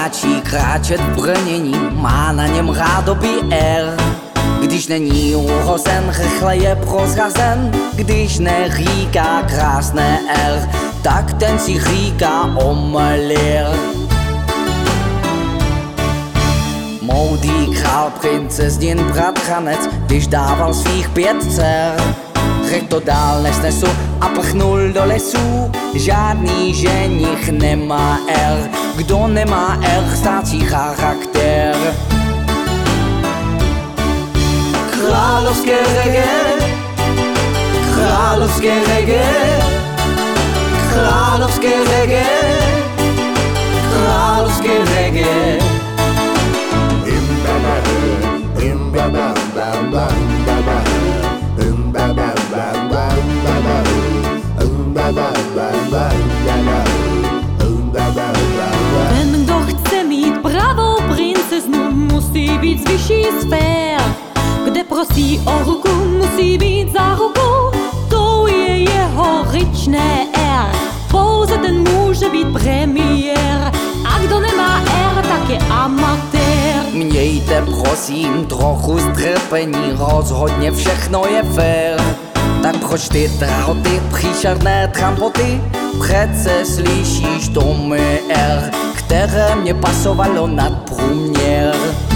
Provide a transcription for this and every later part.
stačí kráčet v brnění, má na něm rádoby R. Když není uhozen, rychle je prozrazen, když neříká krásné R, tak ten si říká omelir. Moudý král, princeznin, bratranec, když dával svých 5 dcer, řekl to dál nesnesu a prchnul do lesu. Žádný ženich nemá R, kdo nemá R, ztrácí charakter. Královské reggae, královské reggae, královské reggae, královské reggae. Ten, kdo chce mít pravou princeznu, musí být z vyšší sfér, kde prosí o ruku, musí být za ruku, to je jeho ryčné R. Pouze ten může být premiér, a kdo nemá R, tak je amatér. Mějte prosím trochu strpení, rozhodně všechno je fér. Tak proč ty drahoty, příšerné trampoty, přece slyšíš to mé R, které mě pasovalo nad průměr.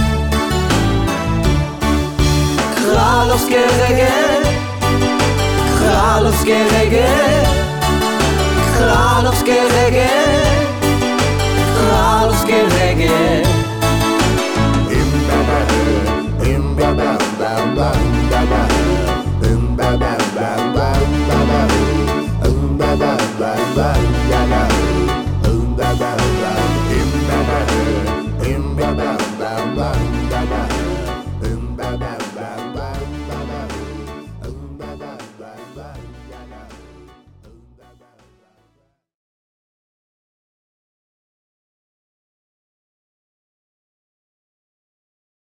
Královské reggae, královské reggae, královské reggae.